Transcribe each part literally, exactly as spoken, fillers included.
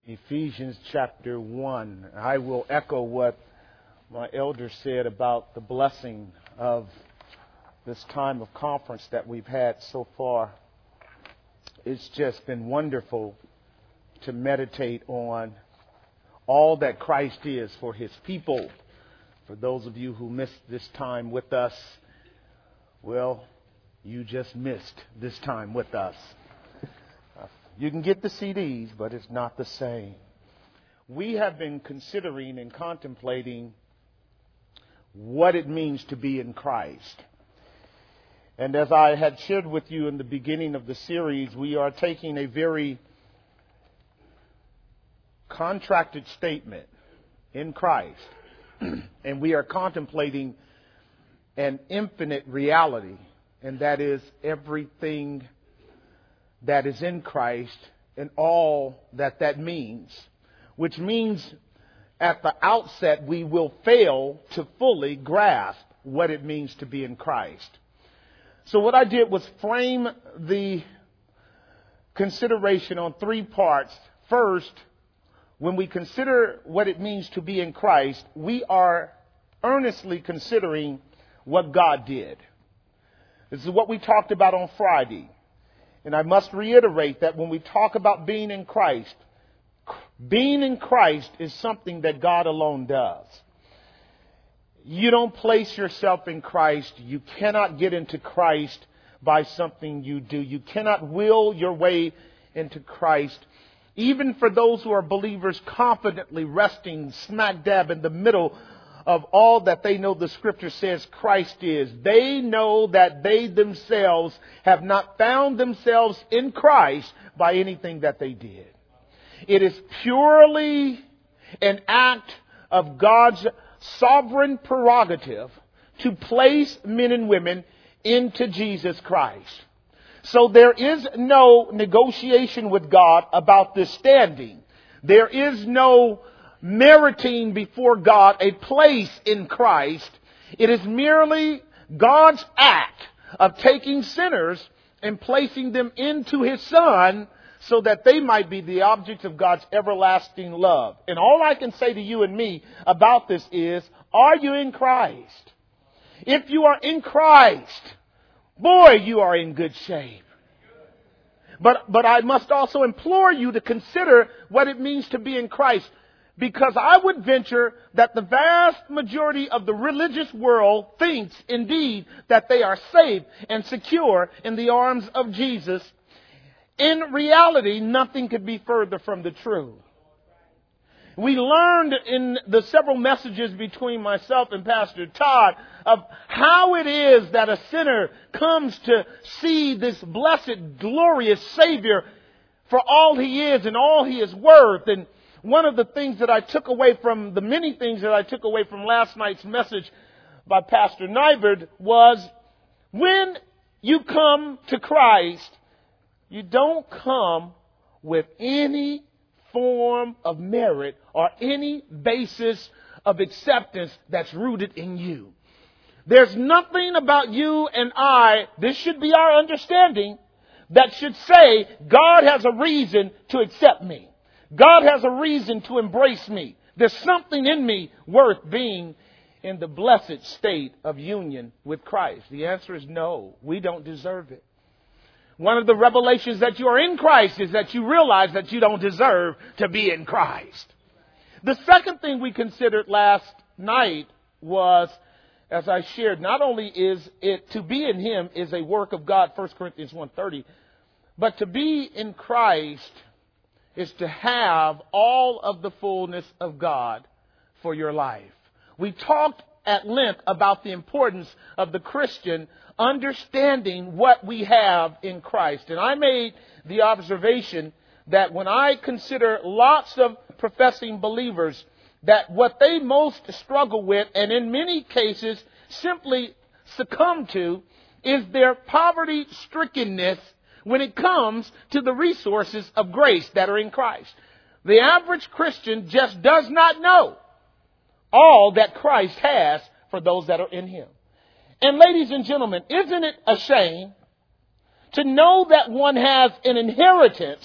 Ephesians chapter one. I will echo what my elder said about the blessing of this time of conference that we've had so far. It's just been wonderful to meditate on all that Christ is for His people. For those of you who missed this time with us, well, you just missed this time with us. You can get the C Ds, but it's not the same. We have been considering and contemplating what it means to be in Christ. And as I had shared with you in the beginning of the series, we are taking a very contracted statement in Christ. And we are contemplating an infinite reality, and that is everything that is in Christ and all that that means, which means at the outset we will fail to fully grasp what it means to be in Christ. So what I did was frame the consideration on three parts. First, when we consider what it means to be in Christ, we are earnestly considering what God did. This is what we talked about on Friday. And I must reiterate that when we talk about being in Christ, being in Christ is something that God alone does. You don't place yourself in Christ. You cannot get into Christ by something you do. You cannot will your way into Christ. Even for those who are believers confidently resting smack dab in the middle of all that they know the Scripture says Christ is, they know that they themselves have not found themselves in Christ by anything that they did. It is purely an act of God's sovereign prerogative to place men and women into Jesus Christ. So there is no negotiation with God about this standing. There is no meriting before God a place in Christ. It is merely God's act of taking sinners and placing them into His Son so that they might be the objects of God's everlasting love. And all I can say to you and me about this is, are you in Christ? If you are in Christ, boy, you are in good shape. But, but I must also implore you to consider what it means to be in Christ. Because I would venture that the vast majority of the religious world thinks indeed that they are safe and secure in the arms of Jesus. In reality, nothing could be further from the truth. We learned in the several messages between myself and Pastor Todd of how it is that a sinner comes to see this blessed, glorious Savior for all He is and all He is worth. And one of the things that I took away from, the many things that I took away from last night's message by Pastor Nyberg was, when you come to Christ, you don't come with any form of merit or any basis of acceptance that's rooted in you. There's nothing about you and I, this should be our understanding, that should say God has a reason to accept me. God has a reason to embrace me. There's something in me worth being in the blessed state of union with Christ. The answer is no, we don't deserve it. One of the revelations that you are in Christ is that you realize that you don't deserve to be in Christ. The second thing we considered last night was, as I shared, not only is it to be in Him is a work of God, First Corinthians one thirty, but to be in Christ is to have all of the fullness of God for your life. We talked at length about the importance of the Christian understanding what we have in Christ. And I made the observation that when I consider lots of professing believers, that what they most struggle with, and in many cases simply succumb to, is their poverty-strickenness when it comes to the resources of grace that are in Christ. The average Christian just does not know all that Christ has for those that are in Him. And ladies and gentlemen, isn't it a shame to know that one has an inheritance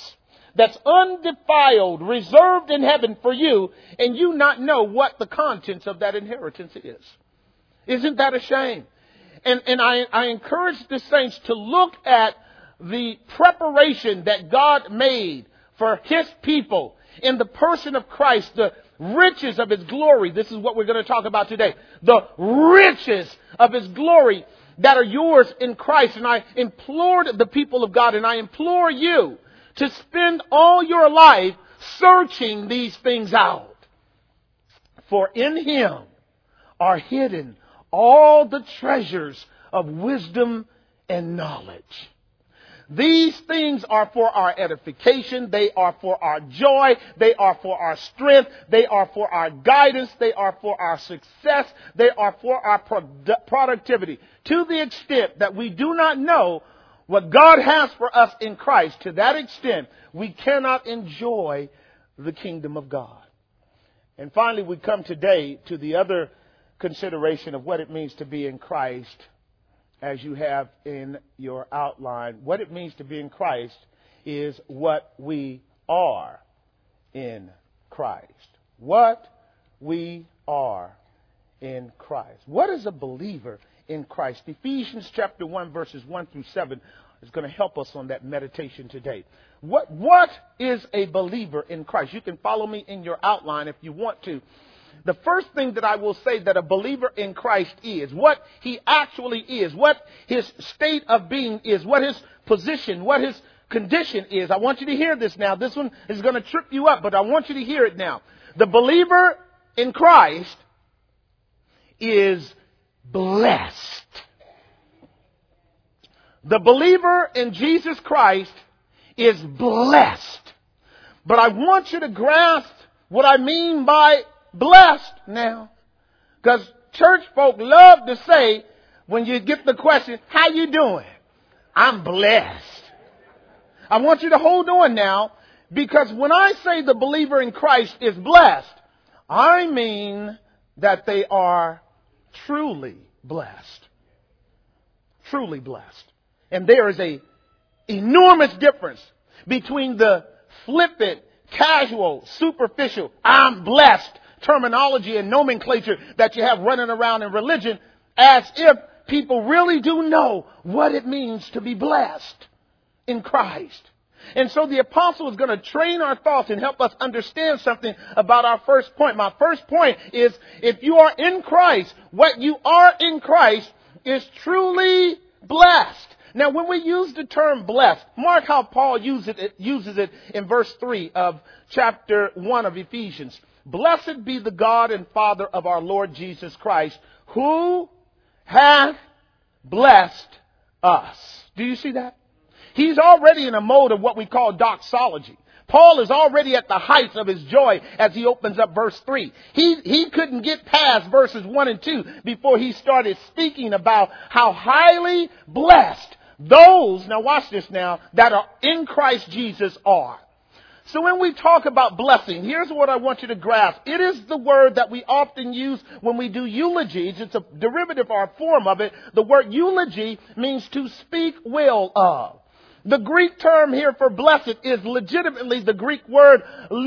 that's undefiled, reserved in heaven for you, and you not know what the contents of that inheritance is. Isn't that a shame? And, and I, I encourage the saints to look at the preparation that God made for His people in the person of Christ, the riches of His glory. This is what we're going to talk about today. The riches of His glory that are yours in Christ. And I implored the people of God, and I implore you to spend all your life searching these things out. For in Him are hidden all the treasures of wisdom and knowledge. These things are for our edification. They are for our joy. They are for our strength. They are for our guidance. They are for our success. They are for our produ- productivity. To the extent that we do not know what God has for us in Christ, to that extent, we cannot enjoy the kingdom of God. And finally, we come today to the other consideration of what it means to be in Christ, as you have in your outline. What it means to be in Christ is what we are in Christ. What we are in Christ. What is a believer in Christ? Ephesians chapter one, verses one through seven is going to help us on that meditation today. What, what is a believer in Christ? You can follow me in your outline if you want to. The first thing that I will say that a believer in Christ is, what he actually is, what his state of being is, what his position, what his condition is. I want you to hear this now. This one is going to trip you up, but I want you to hear it now. The believer in Christ is blessed. The believer in Jesus Christ is blessed. But I want you to grasp what I mean by blessed now. Because church folk love to say, when you get the question, how you doing? I'm blessed. I want you to hold on now, because when I say the believer in Christ is blessed, I mean that they are truly blessed. Truly blessed. And there is a enormous difference between the flippant, casual, superficial, I'm blessed terminology and nomenclature that you have running around in religion, as if people really do know what it means to be blessed in Christ. And so the apostle is going to train our thoughts and help us understand something about our first point. My first point is, if you are in Christ, what you are in Christ is truly blessed. Now, when we use the term blessed, mark how Paul uses it, uses it in verse three of chapter one of Ephesians. Blessed be the God and Father of our Lord Jesus Christ, who hath blessed us. Do you see that? He's already in a mode of what we call doxology. Paul is already at the heights of his joy as he opens up verse three. He, he couldn't get past verses one and two before he started speaking about how highly blessed those, now watch this now, that are in Christ Jesus are. So when we talk about blessing, here's what I want you to grasp. It is the word that we often use when we do eulogies. It's a derivative or a form of it. The word eulogy means to speak well of. The Greek term here for blessed is legitimately the Greek word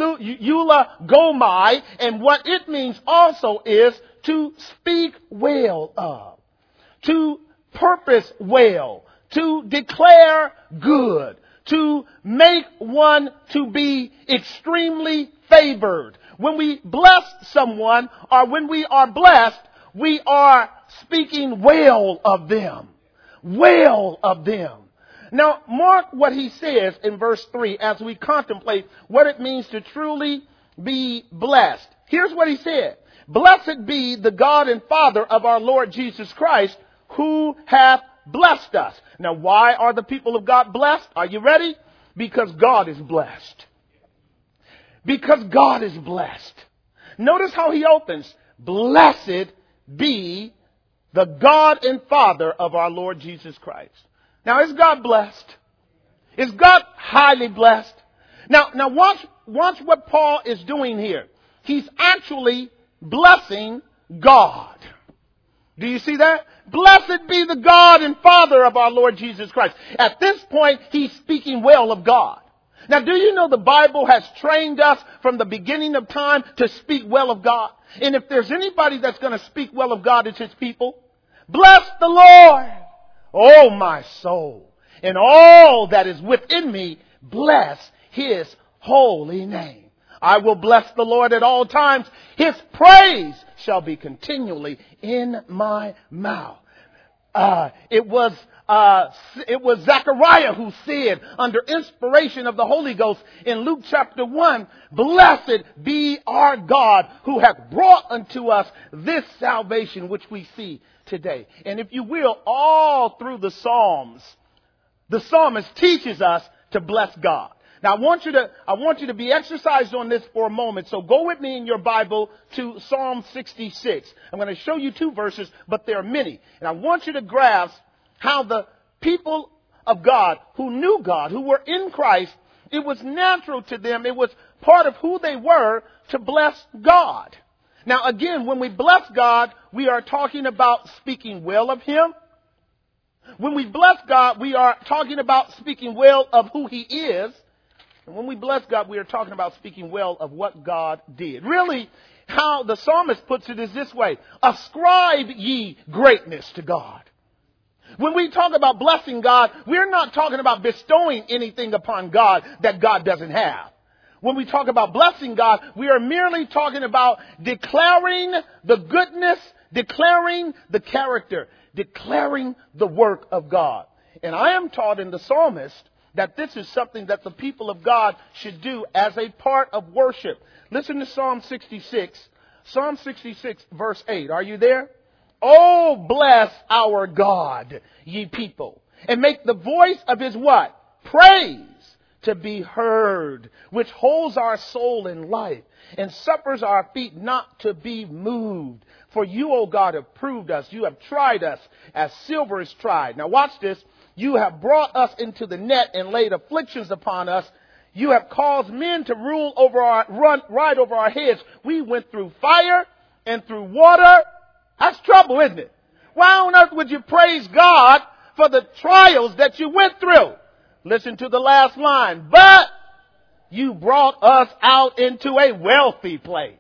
eulogomai, and what it means also is to speak well of, to purpose well, to declare good, to make one to be extremely favored. When we bless someone, or when we are blessed, we are speaking well of them. Well of them. Now, mark what he says in verse three as we contemplate what it means to truly be blessed. Here's what he said. Blessed be the God and Father of our Lord Jesus Christ, who hath blessed us. Now, why are the people of God blessed? Are you ready? Because God is blessed. Because God is blessed. Notice how he opens. Blessed be the God and Father of our Lord Jesus Christ. Now, is God blessed? Is God highly blessed? Now, now watch, watch what Paul is doing here. He's actually blessing God. Do you see that? Blessed be the God and Father of our Lord Jesus Christ. At this point, he's speaking well of God. Now, do you know the Bible has trained us from the beginning of time to speak well of God? And if there's anybody that's going to speak well of God, it's His people. Bless the Lord, oh my soul, and all that is within me, bless His holy name. I will bless the Lord at all times. His praise shall be continually in my mouth. Uh, it was uh, it was Zechariah who said, under inspiration of the Holy Ghost in Luke chapter one, blessed be our God who hath brought unto us this salvation which we see today. And if you will, all through the Psalms, the psalmist teaches us to bless God. Now I want you to, I want you to be exercised on this for a moment. So go with me in your Bible to Psalm sixty-six. I'm going to show you two verses, but there are many. And I want you to grasp how the people of God who knew God, who were in Christ, it was natural to them. It was part of who they were to bless God. Now again, when we bless God, we are talking about speaking well of Him. When we bless God, we are talking about speaking well of who He is. And when we bless God, we are talking about speaking well of what God did. Really, how the psalmist puts it is this way. Ascribe ye greatness to God. When we talk about blessing God, we're not talking about bestowing anything upon God that God doesn't have. When we talk about blessing God, we are merely talking about declaring the goodness, declaring the character, declaring the work of God. And I am taught in the psalmist that this is something that the people of God should do as a part of worship. Listen to Psalm sixty-six. Psalm sixty-six, verse eight. Are you there? Oh, bless our God, ye people, and make the voice of His what? Praise to be heard, which holds our soul in life and suffers our feet not to be moved. For you, O God, have proved us. You have tried us as silver is tried. Now watch this. You have brought us into the net and laid afflictions upon us. You have caused men to rule over our, run, ride over our heads. We went through fire and through water. That's trouble, isn't it? Why on earth would you praise God for the trials that you went through? Listen to the last line. But you brought us out into a wealthy place.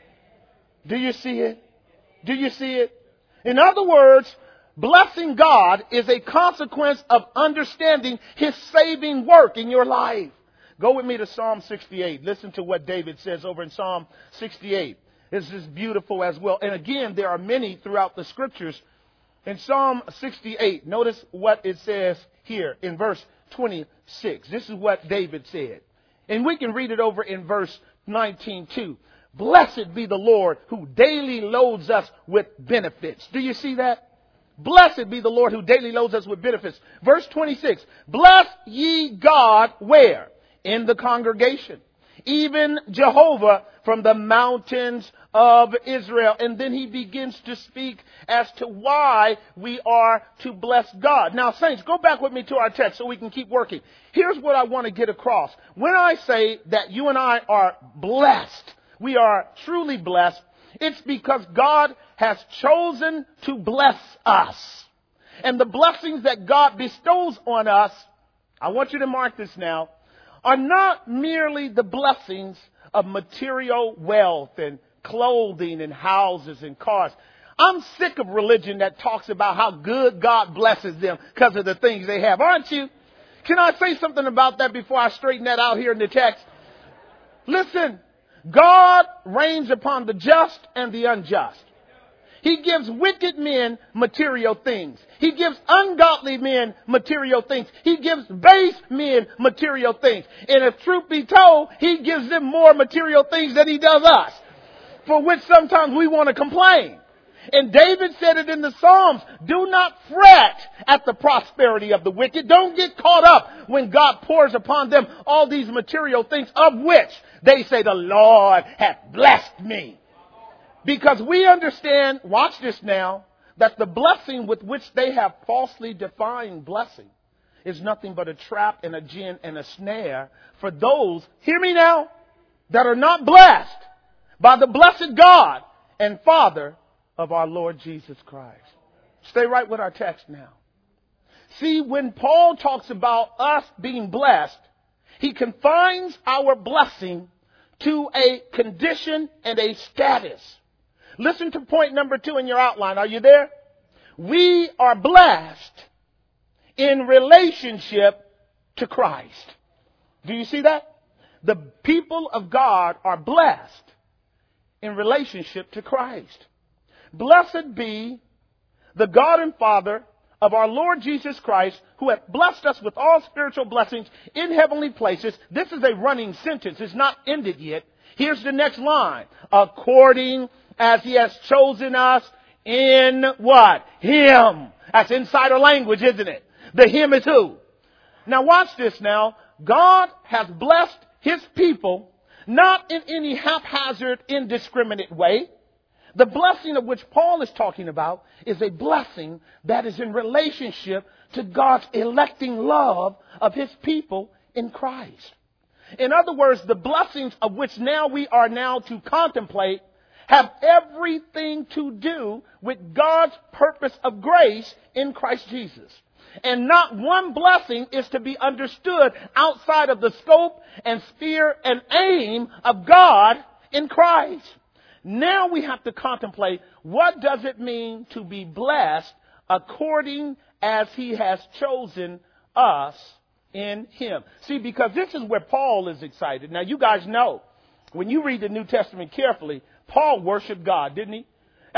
Do you see it? Do you see it? In other words, blessing God is a consequence of understanding His saving work in your life. Go with me to Psalm sixty-eight. Listen to what David says over in Psalm sixty-eight. This is beautiful as well. And again, there are many throughout the scriptures. In Psalm sixty-eight, notice what it says here in verse twenty-six. This is what David said. And we can read it over in verse nineteen too. Blessed be the Lord who daily loads us with benefits. Do you see that? Blessed be the Lord who daily loads us with benefits. Verse twenty-six. Bless ye God where? In the congregation. Even Jehovah from the mountains of Israel. And then he begins to speak as to why we are to bless God. Now, saints, go back with me to our text so we can keep working. Here's what I want to get across. When I say that you and I are blessed, we are truly blessed, it's because God has chosen to bless us. And the blessings that God bestows on us, I want you to mark this now, are not merely the blessings of material wealth and clothing and houses and cars. I'm sick of religion that talks about how good God blesses them because of the things they have, aren't you? Can I say something about that before I straighten that out here in the text? Listen, God reigns upon the just and the unjust. He gives wicked men material things. He gives ungodly men material things. He gives base men material things. And if truth be told, He gives them more material things than He does us, for which sometimes we want to complain. And David said it in the Psalms, do not fret at the prosperity of the wicked. Don't get caught up when God pours upon them all these material things, of which they say, the Lord hath blessed me. Because we understand, watch this now, that the blessing with which they have falsely defined blessing is nothing but a trap and a gin and a snare for those, hear me now, that are not blessed by the blessed God and Father of our Lord Jesus Christ. Stay right with our text now. See, when Paul talks about us being blessed, He confines our blessing to a condition and a status. Listen to point number two in your outline. Are you there? We are blessed in relationship to Christ. Do you see that? The people of God are blessed in relationship to Christ. Blessed be the God and Father of our Lord Jesus Christ, who hath blessed us with all spiritual blessings in heavenly places. This is a running sentence. It's not ended yet. Here's the next line. According as he has chosen us in what? Him. That's insider language, isn't it? The him is who? Now watch this now. God has blessed his people not in any haphazard, indiscriminate way. The blessing of which Paul is talking about is a blessing that is in relationship to God's electing love of his people in Christ. In other words, the blessings of which now we are now to contemplate have everything to do with God's purpose of grace in Christ Jesus. And not one blessing is to be understood outside of the scope and sphere and aim of God in Christ. Now we have to contemplate, what does it mean to be blessed according as he has chosen us in him? See, because this is where Paul is excited. Now, you guys know, when you read the New Testament carefully, Paul worshiped God, didn't he?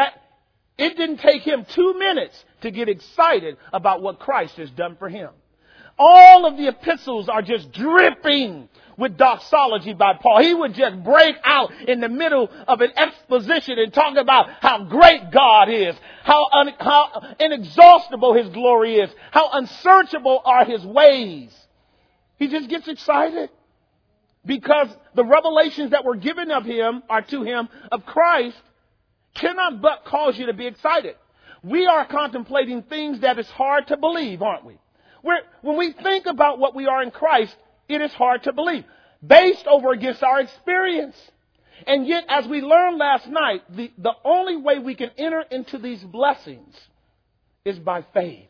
It didn't take him two minutes to get excited about what Christ has done for him. All of the epistles are just dripping with doxology by Paul. He would just break out in the middle of an exposition and talk about how great God is, how, un, how inexhaustible his glory is, how unsearchable are his ways. He just gets excited because the revelations that were given of him are to him of Christ cannot but cause you to be excited. We are contemplating things that is hard to believe, aren't we? We're, when we think about what we are in Christ, it is hard to believe, based over against our experience. And yet, as we learned last night, the, the only way we can enter into these blessings is by faith.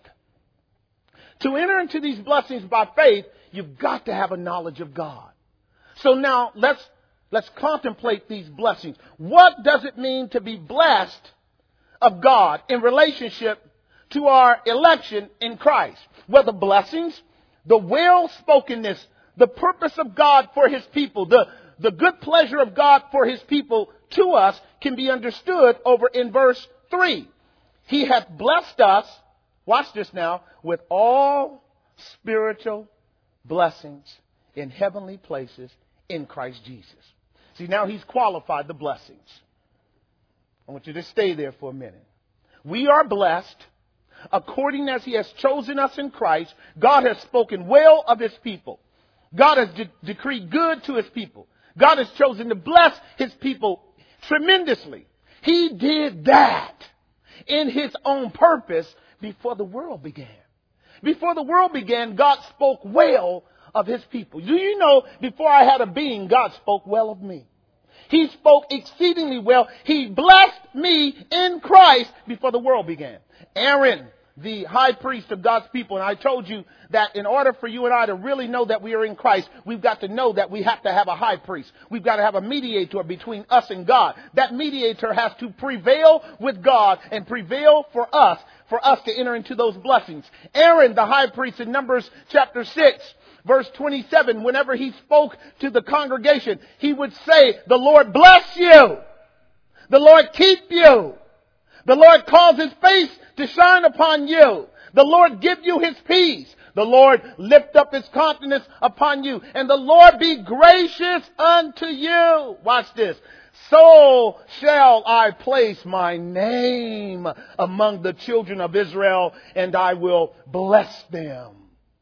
To enter into these blessings by faith, you've got to have a knowledge of God. So now, let's Let's contemplate these blessings. What does it mean to be blessed of God in relationship to our election in Christ? Well, the blessings, the well-spokenness, the purpose of God for his people, the, the good pleasure of God for his people to us can be understood over in verse three. He hath blessed us, watch this now, with all spiritual blessings in heavenly places in Christ Jesus. See, now he's qualified the blessings. I want you to stay there for a minute. We are blessed according as he has chosen us in Christ. God has spoken well of his people. God has de- decreed good to his people. God has chosen to bless his people tremendously. He did that in his own purpose before the world began. Before the world began, God spoke well of his people. Do you know, before I had a being, God spoke well of me. He spoke exceedingly well. He blessed me in Christ before the world began. Aaron, the high priest of God's people, and I told you that in order for you and I to really know that we are in Christ, we've got to know that we have to have a high priest. We've got to have a mediator between us and God. That mediator has to prevail with God and prevail for us, for us to enter into those blessings. Aaron, the high priest, in Numbers chapter six, verse twenty-seven, whenever he spoke to the congregation, he would say, the Lord bless you. The Lord keep you. The Lord cause his face to shine upon you. The Lord give you his peace. The Lord lift up his countenance upon you. And the Lord be gracious unto you. Watch this. So shall I place my name among the children of Israel, and I will bless them.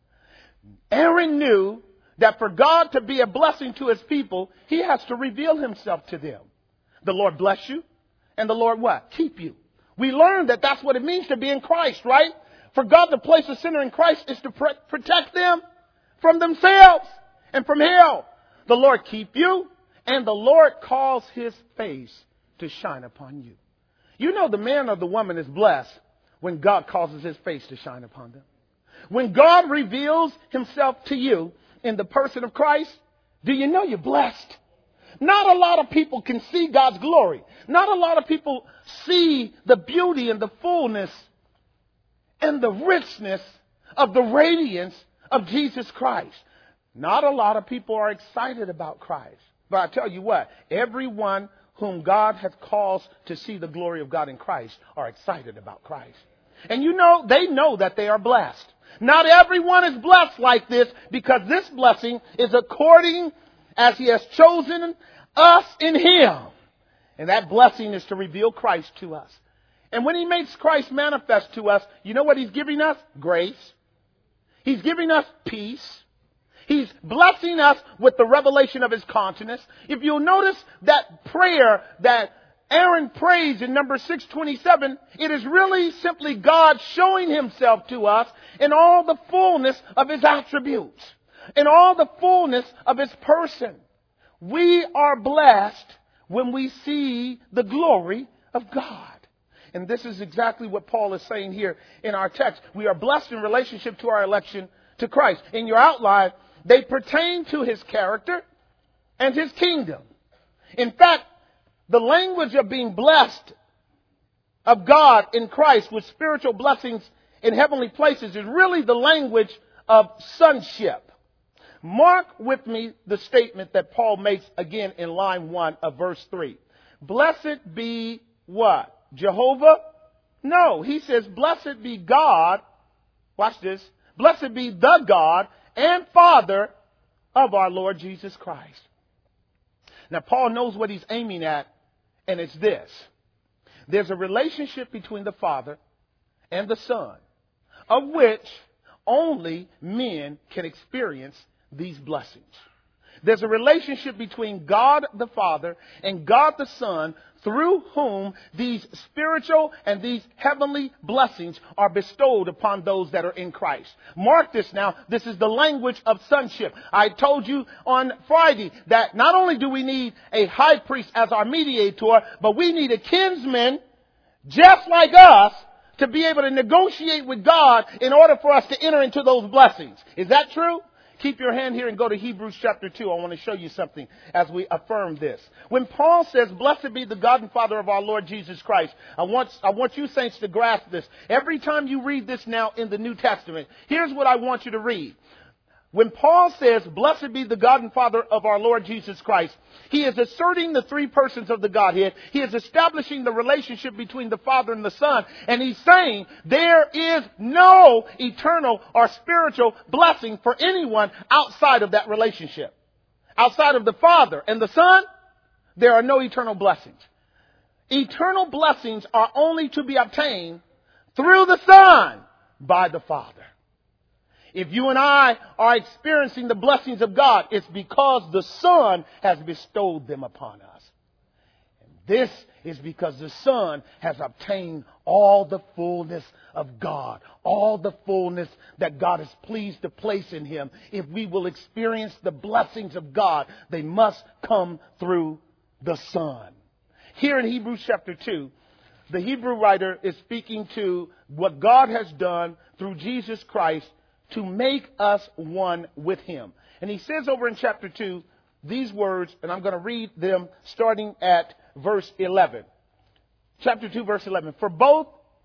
Aaron knew that for God to be a blessing to his people, he has to reveal himself to them. The Lord bless you, and the Lord what? Keep you. We learned that that's what it means to be in Christ, right? For God to place a sinner in Christ is to pr- protect them from themselves and from hell. The Lord keep you, and the Lord cause his face to shine upon you. You know the man or the woman is blessed when God causes his face to shine upon them. When God reveals himself to you, in the person of Christ, do you know you're blessed? Not a lot of people can see God's glory. Not a lot of people see the beauty and the fullness and the richness of the radiance of Jesus Christ. Not a lot of people are excited about Christ. But I tell you what, everyone whom God has caused to see the glory of God in Christ are excited about Christ. And you know, they know that they are blessed. Not everyone is blessed like this, because this blessing is according as he has chosen us in him. And that blessing is to reveal Christ to us. And when he makes Christ manifest to us, you know what he's giving us? Grace. He's giving us peace. He's blessing us with the revelation of his countenance. If you'll notice that prayer that Aaron prays in number six twenty-seven, it is really simply God showing himself to us in all the fullness of his attributes, in all the fullness of his person. We are blessed when we see the glory of God. And this is exactly what Paul is saying here in our text. We are blessed in relationship to our election to Christ. In your outline, they pertain to his character and his kingdom. In fact, the language of being blessed of God in Christ with spiritual blessings in heavenly places is really the language of sonship. Mark with me the statement that Paul makes again in line one of verse three. Blessed be what? Jehovah? No, he says, blessed be God. Watch this. Blessed be the God and Father of our Lord Jesus Christ. Now, Paul knows what he's aiming at, and it's this. There's a relationship between the Father and the Son, of which only men can experience these blessings. There's a relationship between God the Father and God the Son, through whom these spiritual and these heavenly blessings are bestowed upon those that are in Christ. Mark this now. This is the language of sonship. I told you on Friday that not only do we need a high priest as our mediator, but we need a kinsman just like us to be able to negotiate with God in order for us to enter into those blessings. Is that true? Keep your hand here and go to Hebrews chapter two. I want to show you something as we affirm this. When Paul says, blessed be the God and Father of our Lord Jesus Christ, I want, I want you saints to grasp this. Every time you read this now in the New Testament, here's what I want you to read. When Paul says, blessed be the God and Father of our Lord Jesus Christ, he is asserting the three persons of the Godhead. He is establishing the relationship between the Father and the Son. And he's saying there is no eternal or spiritual blessing for anyone outside of that relationship. Outside of the Father and the Son, there are no eternal blessings. Eternal blessings are only to be obtained through the Son by the Father. If you and I are experiencing the blessings of God, it's because the Son has bestowed them upon us. And this is because the Son has obtained all the fullness of God, all the fullness that God is pleased to place in him. If we will experience the blessings of God, they must come through the Son. Here in Hebrews chapter two, the Hebrew writer is speaking to what God has done through Jesus Christ to make us one with him. And he says over in chapter two, these words, and I'm going to read them starting at verse eleven. Chapter two, verse eleven. For both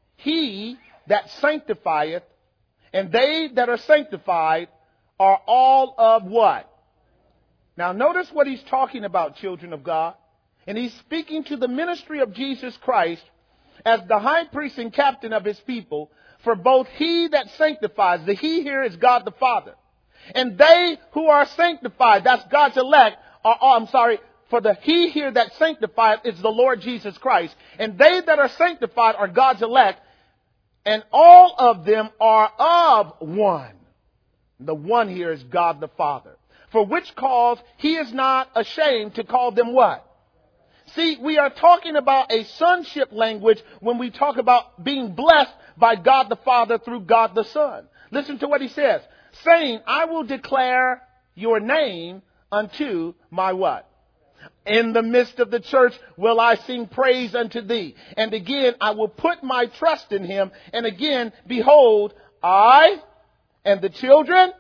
he that sanctifieth and they that are sanctified are all of what? Now notice what he's talking about, children of God. And he's speaking to the ministry of Jesus Christ as the high priest and captain of his people. For both he that sanctifies, the he here is God the Father, and they who are sanctified, that's God's elect, are, oh, I'm sorry, for the he here that sanctified is the Lord Jesus Christ, and they that are sanctified are God's elect, and all of them are of one. The one here is God the Father, for which cause he is not ashamed to call them what? See, we are talking about a sonship language when we talk about being blessed by God the Father through God the Son. Listen to what he says. Saying, I will declare your name unto my what? In the midst of the church will I sing praise unto thee. And again, I will put my trust in him. And again, behold, I and the children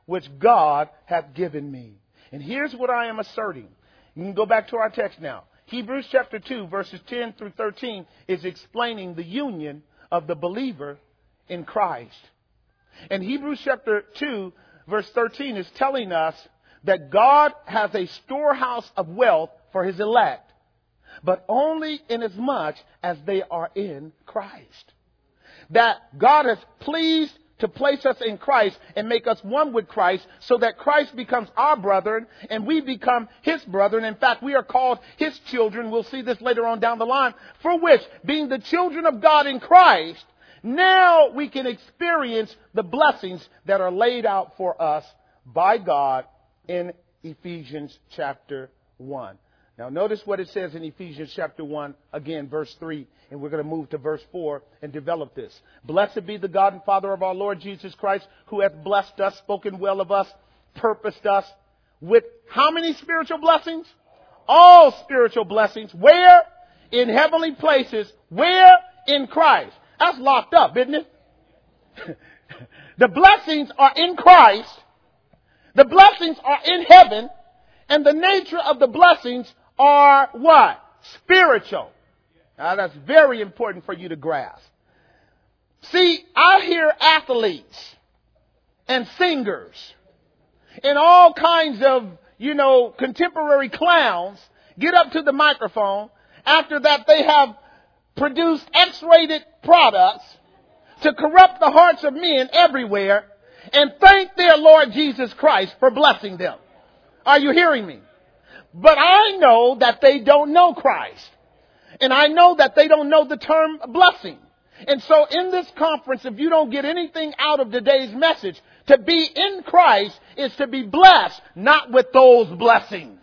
which God hath given me. And here's what I am asserting. You can go back to our text now. Hebrews chapter two, verses ten through thirteen is explaining the union of the believer in Christ. And Hebrews chapter two, verse thirteen is telling us that God has a storehouse of wealth for his elect, but only inasmuch as they are in Christ. That God is pleased to place us in Christ and make us one with Christ so that Christ becomes our brethren and we become his brethren. In fact, we are called his children. We'll see this later on down the line. For which, being the children of God in Christ, now we can experience the blessings that are laid out for us by God in Ephesians chapter one. Now notice what it says in Ephesians chapter one, again, verse three, and we're going to move to verse four and develop this. Blessed be the God and Father of our Lord Jesus Christ, who hath blessed us, spoken well of us, purposed us with how many spiritual blessings? All spiritual blessings. Where? In heavenly places. Where? In Christ. That's locked up, isn't it? The blessings are in Christ. The blessings are in heaven. And the nature of the blessings are what? Spiritual. Now that's very important for you to grasp. See, I hear athletes and singers and all kinds of, you know, contemporary clowns get up to the microphone after that they have produced X-rated products to corrupt the hearts of men everywhere and thank their Lord Jesus Christ for blessing them. Are you hearing me? But I know that they don't know Christ. And I know that they don't know the term blessing. And so in this conference, if you don't get anything out of today's message, to be in Christ is to be blessed, not with those blessings.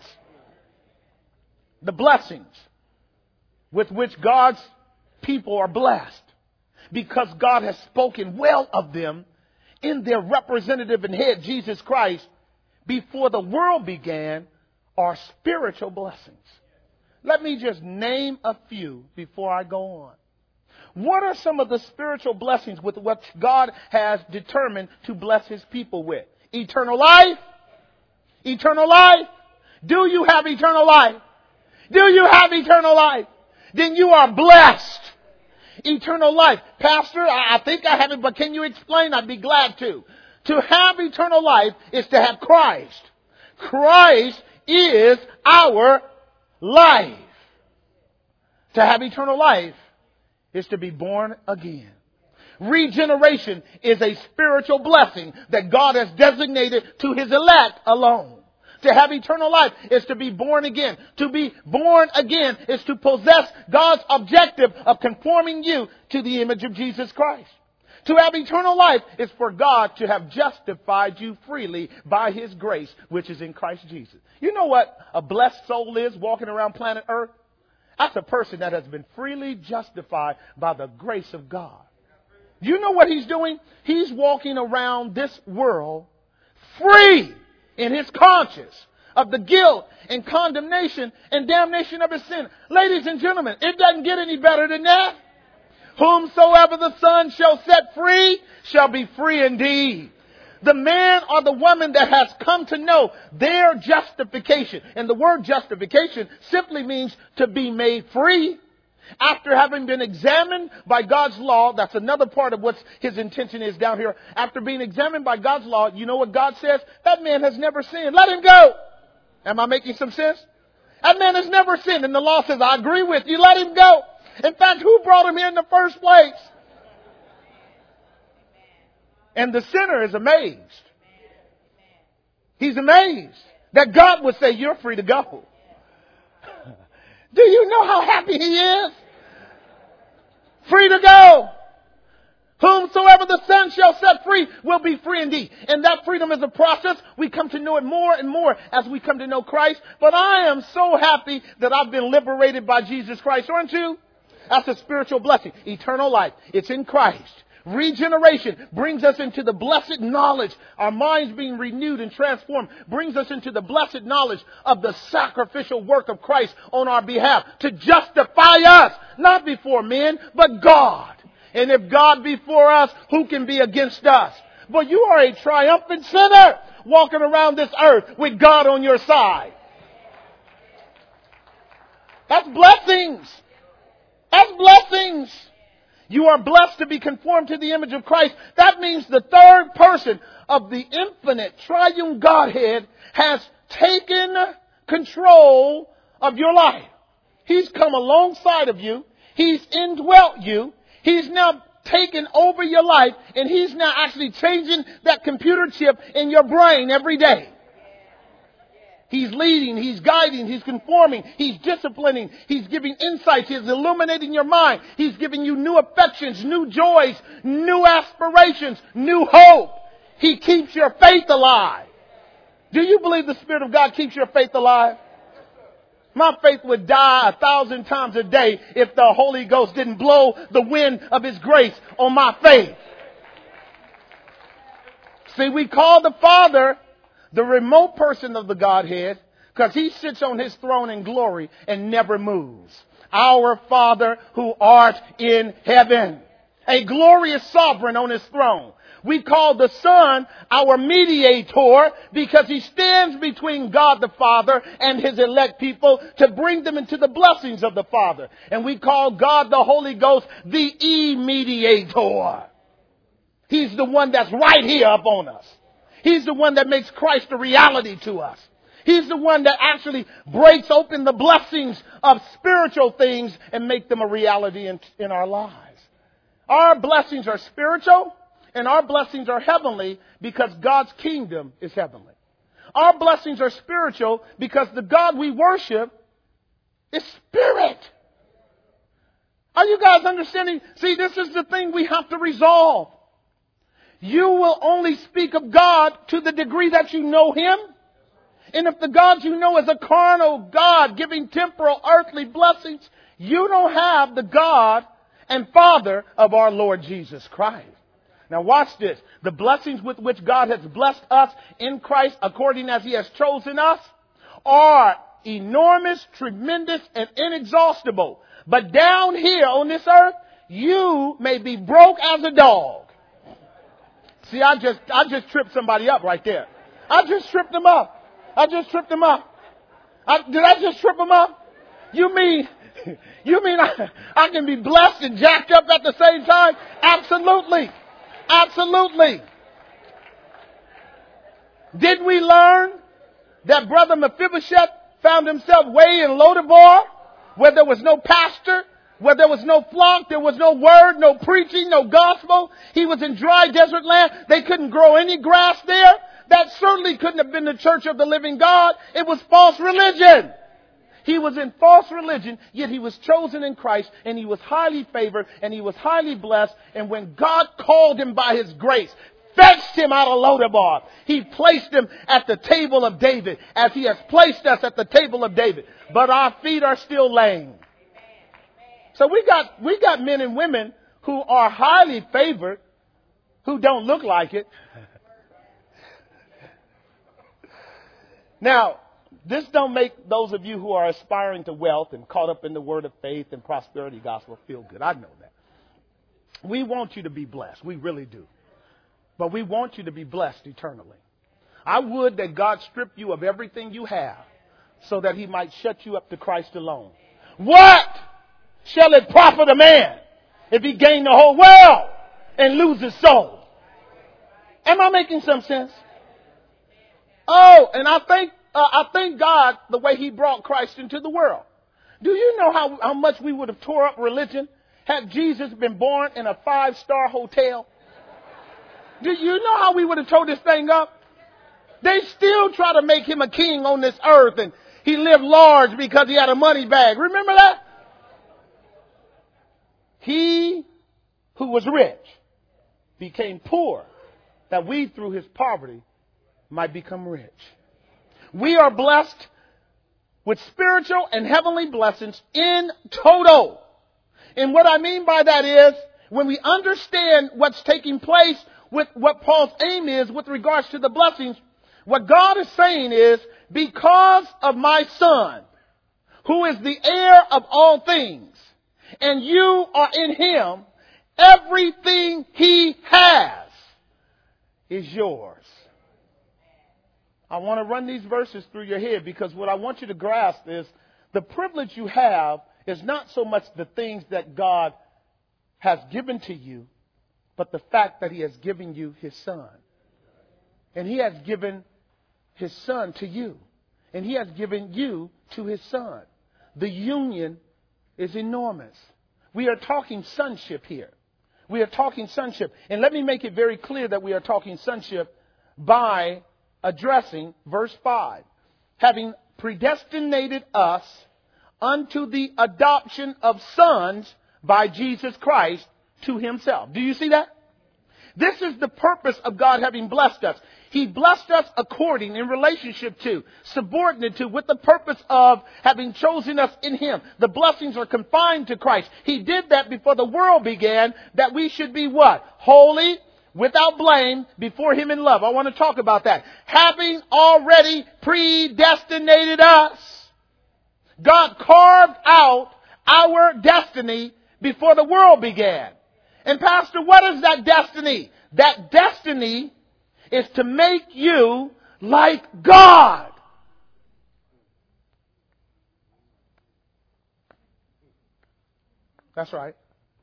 The blessings with which God's people are blessed because God has spoken well of them in their representative and head, Jesus Christ, before the world began, are spiritual blessings. Let me just name a few before I go on. What are some of the spiritual blessings with what God has determined to bless his people with? Eternal life? Eternal life? Do you have eternal life? Do you have eternal life? Then you are blessed. Eternal life. Pastor, I think I have it, but can you explain? I'd be glad to. To have eternal life is to have Christ. Christ is our life. To have eternal life is to be born again. Regeneration is a spiritual blessing that God has designated to his elect alone. To have eternal life is to be born again. To be born again is to possess God's objective of conforming you to the image of Jesus Christ. To have eternal life is for God to have justified you freely by his grace, which is in Christ Jesus. You know what a blessed soul is walking around planet Earth? That's a person that has been freely justified by the grace of God. You know what he's doing? He's walking around this world free in his conscience of the guilt and condemnation and damnation of his sin. Ladies and gentlemen, it doesn't get any better than that. Whomsoever the Son shall set free shall be free indeed. The man or the woman that has come to know their justification. And the word justification simply means to be made free. After having been examined by God's law, that's another part of what his intention is down here. After being examined by God's law, you know what God says? That man has never sinned. Let him go. Am I making some sense? That man has never sinned. And the law says, I agree with you. Let him go. In fact, who brought him here in the first place? And the sinner is amazed. He's amazed that God would say, you're free to go. Do you know how happy he is? Free to go. Whomsoever the Son shall set free will be free indeed. And that freedom is a process. We come to know it more and more as we come to know Christ. But I am so happy that I've been liberated by Jesus Christ. Aren't you? That's a spiritual blessing. Eternal life. It's in Christ. Regeneration brings us into the blessed knowledge. Our minds being renewed and transformed brings us into the blessed knowledge of the sacrificial work of Christ on our behalf to justify us, not before men, but God. And if God be for us, who can be against us? But you are a triumphant sinner. walking around this earth with God on your side. That's blessings. That's blessings. You are blessed to be conformed to the image of Christ. That means the third person of the infinite triune Godhead has taken control of your life. He's come alongside of you. He's indwelt you. He's now taken over your life, and He's now actually changing that computer chip in your brain every day. He's leading, He's guiding, He's conforming, He's disciplining, He's giving insights, He's illuminating your mind. He's giving you new affections, new joys, new aspirations, new hope. He keeps your faith alive. Do you believe the Spirit of God keeps your faith alive? My faith would die a thousand times a day if the Holy Ghost didn't blow the wind of His grace on my faith. See, we call the Father the remote person of the Godhead because He sits on His throne in glory and never moves. Our Father who art in heaven, a glorious sovereign on His throne. We call the Son our mediator because He stands between God the Father and His elect people to bring them into the blessings of the Father. And we call God the Holy Ghost the e-mediator. He's the one that's right here upon us. He's the one that makes Christ a reality to us. He's the one that actually breaks open the blessings of spiritual things and make them a reality in, in our lives. Our blessings are spiritual and our blessings are heavenly because God's kingdom is heavenly. Our blessings are spiritual because the God we worship is spirit. Are you guys understanding? See, this is the thing we have to resolve. You will only speak of God to the degree that you know Him. And if the God you know is a carnal God giving temporal earthly blessings, you don't have the God and Father of our Lord Jesus Christ. Now watch this. The blessings with which God has blessed us in Christ according as He has chosen us are enormous, tremendous, and inexhaustible. But down here on this earth, you may be broke as a dog. See, I just I just tripped somebody up right there. I just tripped them up. I just tripped them up. I, did I just trip them up? You mean, you mean I, I can be blessed and jacked up at the same time? Absolutely. Absolutely. Did we learn that Brother Mephibosheth found himself way in Lodabar, where there was no pastor, where there was no flock, there was no word, no preaching, no gospel? He was in dry desert land. They couldn't grow any grass there. That certainly couldn't have been the church of the living God. It was false religion. He was in false religion, yet he was chosen in Christ, and he was highly favored, and he was highly blessed. And when God called him by His grace, fetched him out of Lodabar, He placed him at the table of David, as He has placed us at the table of David. But our feet are still lame. So we got we got men and women who are highly favored, who don't look like it. Now, this don't make those of you who are aspiring to wealth and caught up in the word of faith and prosperity gospel feel good. I know that. We want you to be blessed. We really do. But we want you to be blessed eternally. I would that God strip you of everything you have so that He might shut you up to Christ alone. What shall it profit a man if he gain the whole world and lose his soul? Am I making some sense? Oh, and I thank, uh, I thank God the way He brought Christ into the world. Do you know how, how much we would have tore up religion had Jesus been born in a five-star hotel? Do you know how we would have tore this thing up? They still try to make Him a king on this earth, and He lived large because He had a money bag. Remember that? He who was rich became poor, that we through His poverty might become rich. We are blessed with spiritual and heavenly blessings in total. And what I mean by that is, when we understand what's taking place with what Paul's aim is with regards to the blessings, what God is saying is, because of my Son, who is the heir of all things, and you are in Him, everything He has is yours. I want to run these verses through your head because what I want you to grasp is the privilege you have is not so much the things that God has given to you, but the fact that he has given you his son. And he has given his son to you. And he has given you to his son. The union is enormous. We are talking sonship here. We are talking sonship. And let me make it very clear that we are talking sonship by addressing verse five. Having predestinated us unto the adoption of sons by Jesus Christ to himself. Do you see that? This is the purpose of God having blessed us. He blessed us according, in relationship to, subordinate to, with the purpose of having chosen us in him. The blessings are confined to Christ. He did that before the world began, that we should be what? Holy, without blame, before him in love. I want to talk about that. Having already predestinated us. God carved out our destiny before the world began. And Pastor, what is that destiny? That destiny is to make you like God. That's right.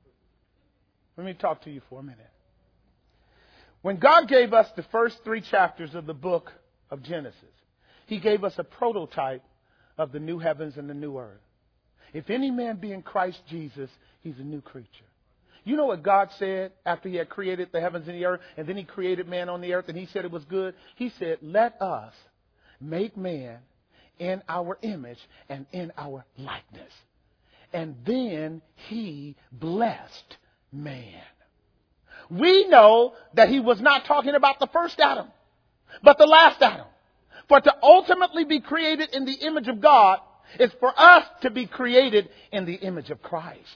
Let me talk to you for a minute. When God gave us the first three chapters of the book of Genesis, he gave us a prototype of the new heavens and the new earth. If any man be in Christ Jesus, he's a new creature. You know what God said after he had created the heavens and the earth, and then he created man on the earth, and he said it was good? He said, let us make man in our image and in our likeness. And then he blessed man. We know that he was not talking about the first Adam, but the last Adam. For to ultimately be created in the image of God is for us to be created in the image of Christ.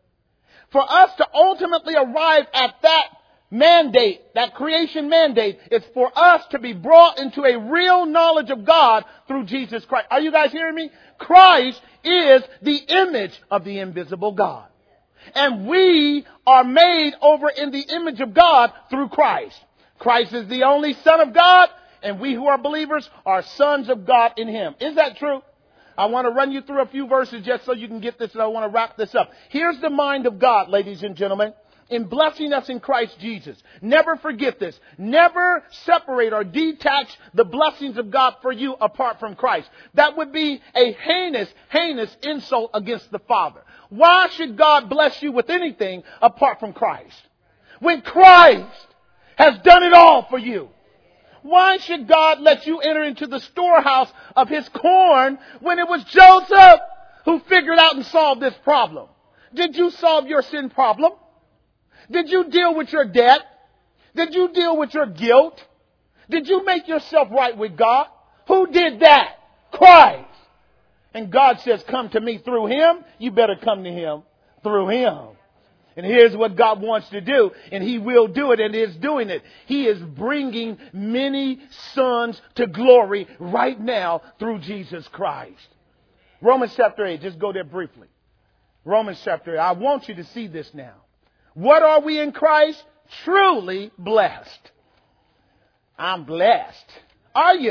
For us to ultimately arrive at that mandate, that creation mandate, is for us to be brought into a real knowledge of God through Jesus Christ. Are you guys hearing me? Christ is the image of the invisible God. And we are made over in the image of God through Christ. Christ is the only Son of God, and we who are believers are sons of God in him. Is that true? I want to run you through a few verses just so you can get this, and I want to wrap this up. Here's the mind of God, ladies and gentlemen, in blessing us in Christ Jesus. Never forget this. Never separate or detach the blessings of God for you apart from Christ. That would be a heinous, heinous insult against the Father. Why should God bless you with anything apart from Christ? When Christ has done it all for you. Why should God let you enter into the storehouse of his corn when it was Joseph who figured out and solved this problem? Did you solve your sin problem? Did you deal with your debt? Did you deal with your guilt? Did you make yourself right with God? Who did that? Christ. And God says, come to me through him. You better come to him through him. And here's what God wants to do, and he will do it and is doing it. He is bringing many sons to glory right now through Jesus Christ. Romans chapter eight, just go there briefly. Romans chapter eight, I want you to see this now. What are we in Christ? Truly blessed. I'm blessed. Are you?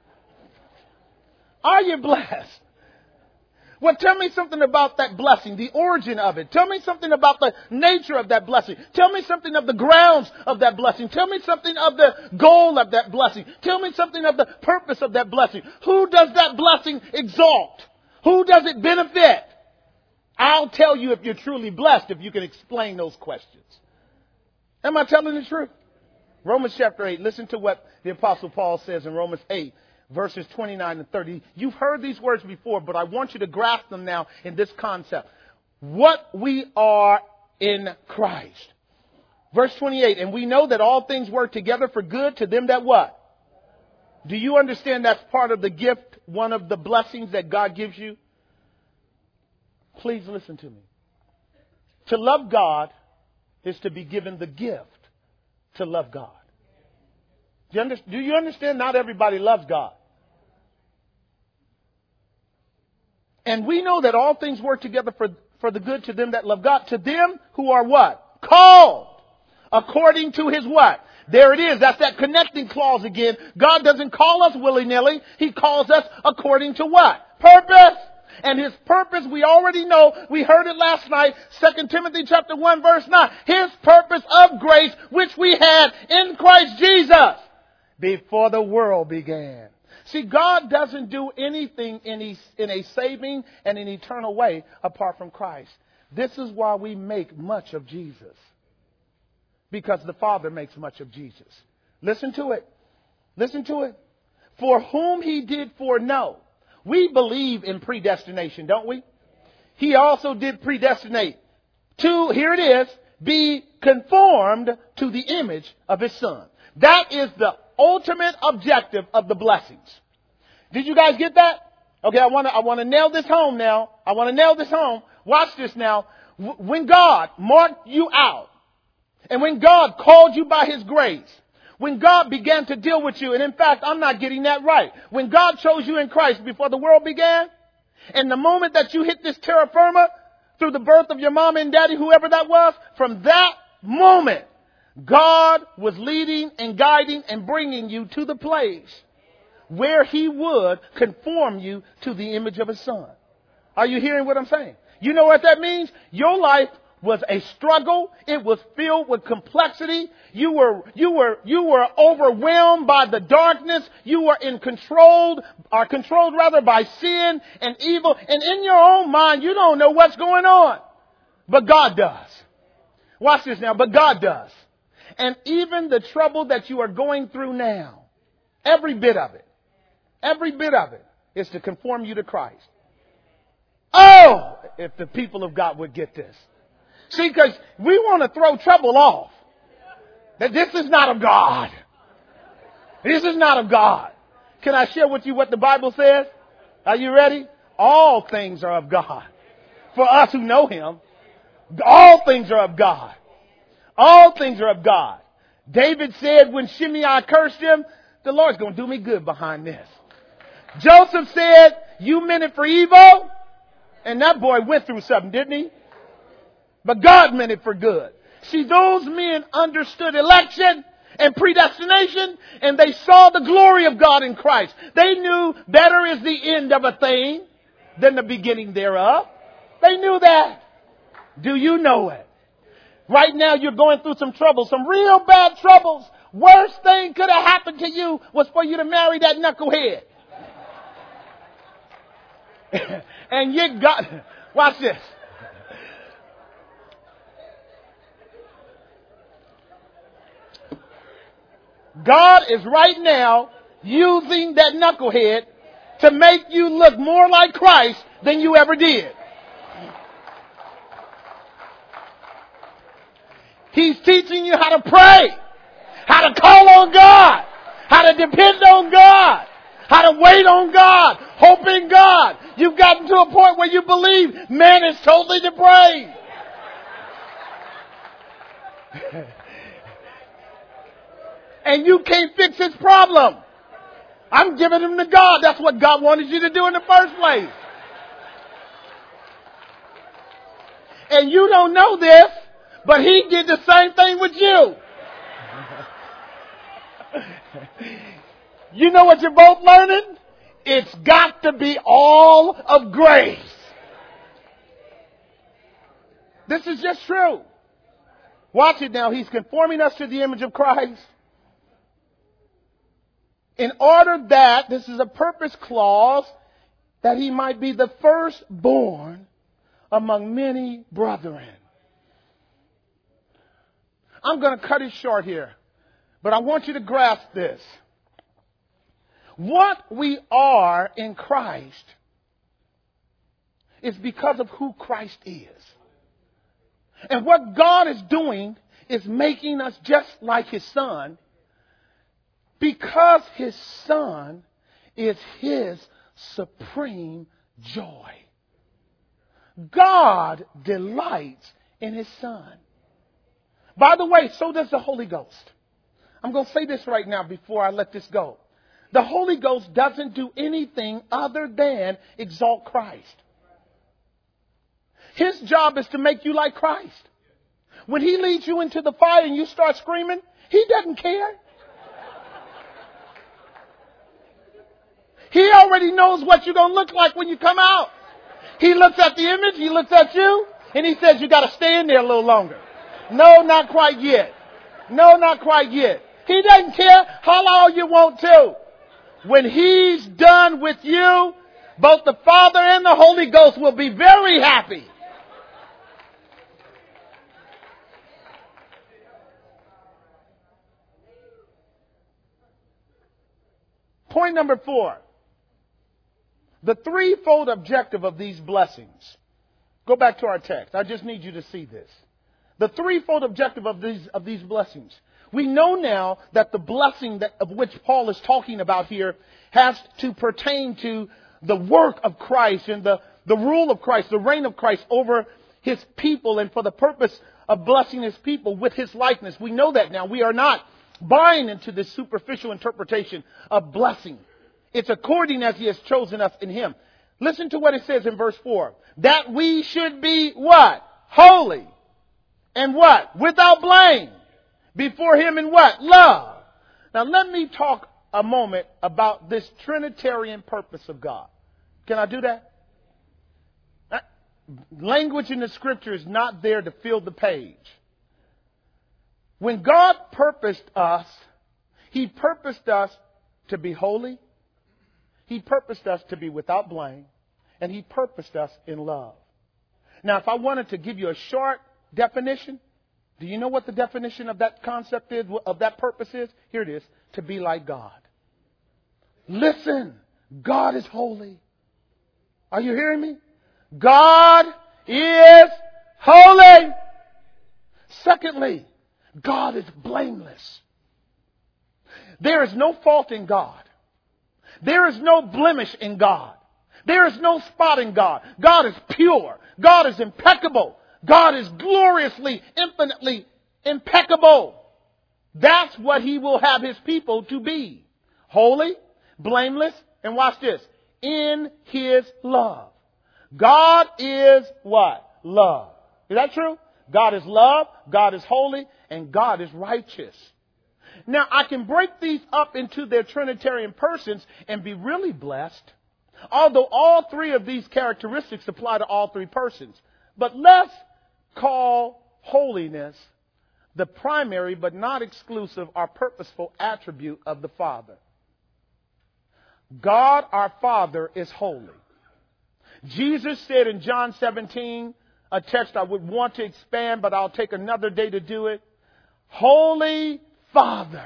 Are you blessed? Well, tell me something about that blessing, the origin of it. Tell me something about the nature of that blessing. Tell me something of the grounds of that blessing. Tell me something of the goal of that blessing. Tell me something of the purpose of that blessing. Who does that blessing exalt? Who does it benefit? I'll tell you if you're truly blessed if you can explain those questions. Am I telling the truth? Romans chapter eight, listen to what the Apostle Paul says in Romans eight. Verses twenty-nine and thirty. You've heard these words before, but I want you to grasp them now in this concept. What we are in Christ. Verse twenty-eight. And we know that all things work together for good to them that what? Do you understand that's part of the gift, one of the blessings that God gives you? Please listen to me. To love God is to be given the gift to love God. Do you, under, do you understand? Not everybody loves God. And we know that all things work together for, for the good to them that love God. To them who are what? Called. According to his what? There it is. That's that connecting clause again. God doesn't call us willy-nilly. He calls us according to what? Purpose. And his purpose, we already know. We heard it last night. Second Timothy chapter one verse nine. His purpose of grace, which we had in Christ Jesus before the world began. See, God doesn't do anything in a, in a saving and an eternal way apart from Christ. This is why we make much of Jesus. Because the Father makes much of Jesus. Listen to it. Listen to it. For whom he did foreknow. We believe in predestination, don't we? He also did predestinate to, here it is, be conformed to the image of his Son. That is the ultimate objective of the blessings. Did you guys get that? Okay, I want to I want to nail this home now. I want to nail this home. Watch this now. When God marked you out, and when God called you by his grace, when God began to deal with you, and in fact, I'm not getting that right. When God chose you in Christ before the world began, and the moment that you hit this terra firma through the birth of your mom and daddy, whoever that was, from that moment, God was leading and guiding and bringing you to the place where he would conform you to the image of his Son. Are you hearing what I'm saying? You know what that means? Your life was a struggle. It was filled with complexity. You were, you were, you were overwhelmed by the darkness. You were in controlled, or controlled rather by sin and evil. And in your own mind, you don't know what's going on. But God does. Watch this now. But God does. And even the trouble that you are going through now, every bit of it, every bit of it is to conform you to Christ. Oh, if the people of God would get this. See, because we want to throw trouble off. That this is not of God. This is not of God. Can I share with you what the Bible says? Are you ready? All things are of God. For us who know him, all things are of God. All things are of God. David said when Shimei cursed him, the Lord's going to do me good behind this. Joseph said, you meant it for evil. And that boy went through something, didn't he? But God meant it for good. See, those men understood election and predestination, and they saw the glory of God in Christ. They knew better is the end of a thing than the beginning thereof. They knew that. Do you know it? Right now you're going through some trouble, some real bad troubles. Worst thing could have happened to you was for you to marry that knucklehead. And you got, watch this. God is right now using that knucklehead to make you look more like Christ than you ever did. He's teaching you how to pray, how to call on God, how to depend on God, how to wait on God, hope in God. You've gotten to a point where you believe man is totally depraved. And you can't fix his problem. I'm giving him to God. That's what God wanted you to do in the first place. And you don't know this, but he did the same thing with you. You know what you're both learning? It's got to be all of grace. This is just true. Watch it now. He's conforming us to the image of Christ. In order that, this is a purpose clause, that he might be the firstborn among many brethren. I'm going to cut it short here, but I want you to grasp this. What we are in Christ is because of who Christ is. And what God is doing is making us just like his Son, because his Son is his supreme joy. God delights in his Son. By the way, so does the Holy Ghost. I'm going to say this right now before I let this go. The Holy Ghost doesn't do anything other than exalt Christ. His job is to make you like Christ. When he leads you into the fire and you start screaming, he doesn't care. He already knows what you're going to look like when you come out. He looks at the image, he looks at you, and he says, you got to stay in there a little longer. No, not quite yet. No, not quite yet. He doesn't care how long you want to. When he's done with you, both the Father and the Holy Ghost will be very happy. Point number four. The threefold objective of these blessings. Go back to our text. I just need you to see this. The threefold objective of these, of these blessings. We know now that the blessing that, of which Paul is talking about here has to pertain to the work of Christ and the, the rule of Christ, the reign of Christ over his people and for the purpose of blessing his people with his likeness. We know that now. We are not buying into this superficial interpretation of blessing. It's according as he has chosen us in him. Listen to what it says in verse four. That we should be what? Holy. And what? Without blame. Before him in what? Love. Now let me talk a moment about this Trinitarian purpose of God. Can I do that? Language in the scripture is not there to fill the page. When God purposed us, he purposed us to be holy. He purposed us to be without blame. And he purposed us in love. Now, if I wanted to give you a short definition, do you know what the definition of that concept is, of that purpose is? Here it is. To be like God. Listen, God is holy. Are you hearing me? God is holy. Secondly, God is blameless. There is no fault in God. There is no blemish in God. There is no spot in God. God is pure. God is impeccable. God is gloriously, infinitely impeccable. That's what he will have his people to be. Holy, blameless, and watch this. In his love. God is what? Love. Is that true? God is love, God is holy, and God is righteous. Now, I can break these up into their Trinitarian persons and be really blessed, although all three of these characteristics apply to all three persons. But let's call holiness the primary but not exclusive or purposeful attribute of the Father. God, our Father, is holy. Jesus said in John seventeen, a text I would want to expand, but I'll take another day to do it. Holy Father,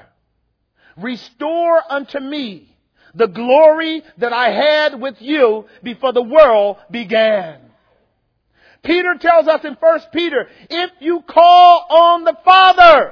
restore unto me the glory that I had with you before the world began. Peter tells us in First Peter, if you call on the Father,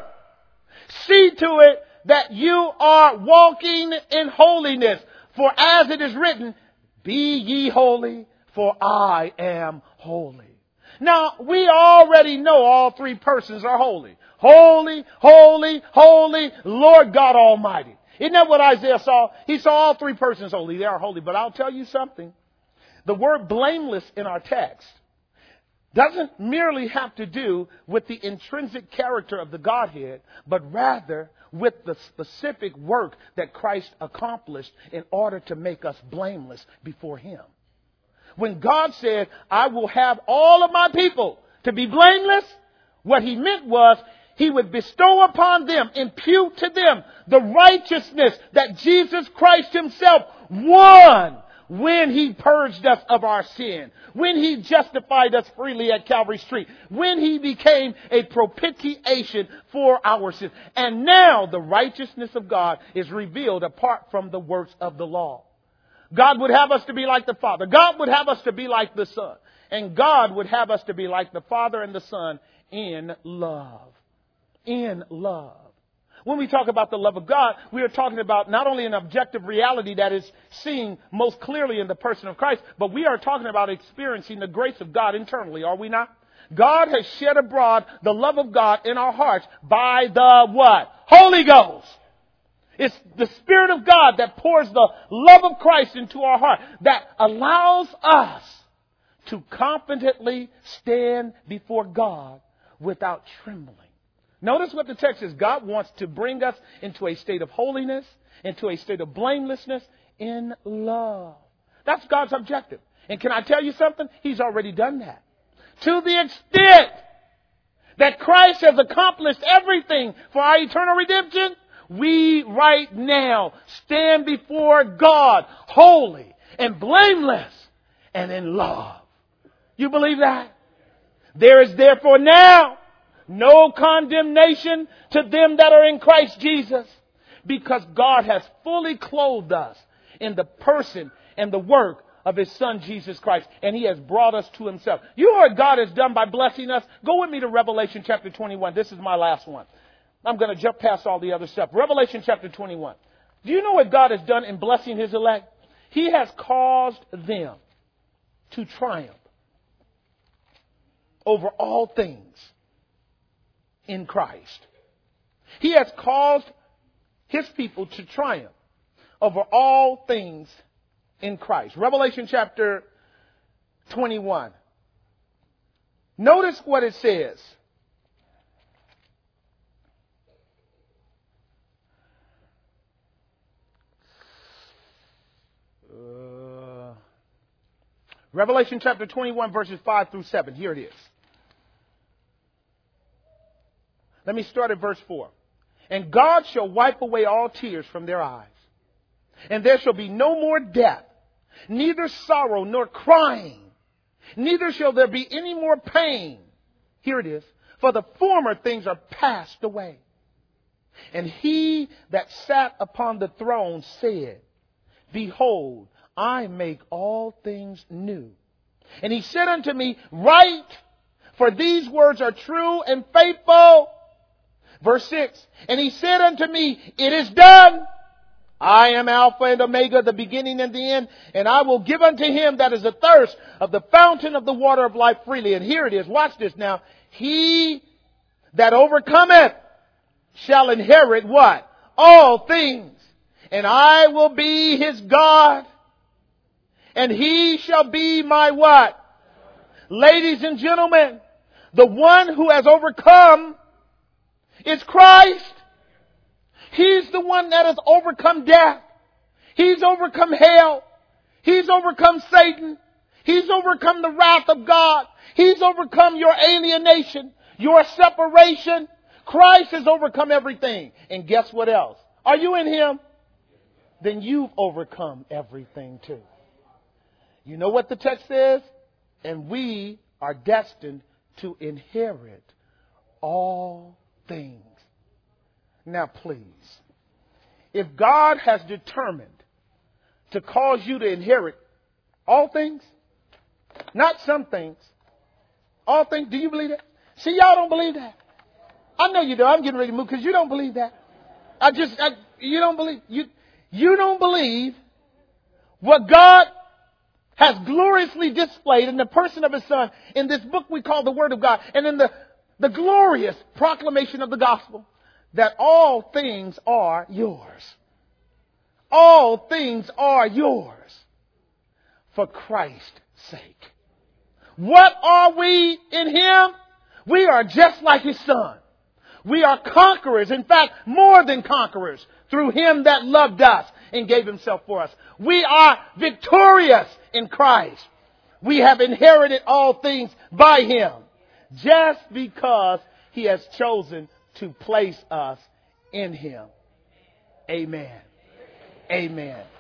see to it that you are walking in holiness. For as it is written, be ye holy, for I am holy. Now, we already know all three persons are holy. Holy, holy, holy, Lord God Almighty. Isn't that what Isaiah saw? He saw all three persons holy. They are holy. But I'll tell you something. The word blameless in our text doesn't merely have to do with the intrinsic character of the Godhead, but rather with the specific work that Christ accomplished in order to make us blameless before him. When God said, I will have all of my people to be blameless, what he meant was he would bestow upon them, impute to them the righteousness that Jesus Christ himself won when he purged us of our sin, when he justified us freely at Calvary Street, when he became a propitiation for our sins. And now the righteousness of God is revealed apart from the works of the law. God would have us to be like the Father. God would have us to be like the Son. And God would have us to be like the Father and the Son in love. In love. When we talk about the love of God, we are talking about not only an objective reality that is seen most clearly in the person of Christ, but we are talking about experiencing the grace of God internally, are we not? God has shed abroad the love of God in our hearts by the what? Holy Ghost. It's the Spirit of God that pours the love of Christ into our heart that allows us to confidently stand before God without trembling. Notice what the text says. God wants to bring us into a state of holiness, into a state of blamelessness in love. That's God's objective. And can I tell you something? He's already done that. To the extent that Christ has accomplished everything for our eternal redemption, we right now stand before God holy and blameless and in love. You believe that? There is therefore now no condemnation to them that are in Christ Jesus, because God has fully clothed us in the person and the work of His Son, Jesus Christ. And He has brought us to Himself. You know what God has done by blessing us? Go with me to Revelation chapter twenty-one. This is my last one. I'm going to jump past all the other stuff. Revelation chapter twenty-one. Do you know what God has done in blessing His elect? He has caused them to triumph over all things in Christ. He has caused His people to triumph over all things in Christ. Revelation chapter twenty-one. Notice what it says. Uh, Revelation chapter twenty-one, verses five through seven. Here it is. Let me start at verse four. And God shall wipe away all tears from their eyes. And there shall be no more death, neither sorrow nor crying, neither shall there be any more pain. Here it is. For the former things are passed away. And he that sat upon the throne said, Behold, I make all things new. And he said unto me, Write, for these words are true and faithful. Verse six. And he said unto me, It is done. I am Alpha and Omega, the beginning and the end, and I will give unto him that is athirst of the fountain of the water of life freely. And here it is. Watch this now. He that overcometh shall inherit what? All things. And I will be his God, and he shall be my what? Ladies and gentlemen, the one who has overcome is Christ. He's the one that has overcome death. He's overcome hell. He's overcome Satan. He's overcome the wrath of God. He's overcome your alienation, your separation. Christ has overcome everything. And guess what else? Are you in Him? Then you've overcome everything too. You know what the text says? And we are destined to inherit all things. Now, please, if God has determined to cause you to inherit all things, not some things, all things, do you believe that? See, y'all don't believe that. I know you do. I'm getting ready to move because you don't believe that. I just, I, you don't believe, you, you don't believe what God has gloriously displayed in the person of His Son in this book we call the Word of God, and in the, the glorious proclamation of the gospel. That all things are yours. All things are yours for Christ's sake. What are we in Him? We are just like His Son. We are conquerors. In fact, more than conquerors through Him that loved us and gave Himself for us. We are victorious in Christ. We have inherited all things by Him just because He has chosen to place us in Him. Amen. Amen.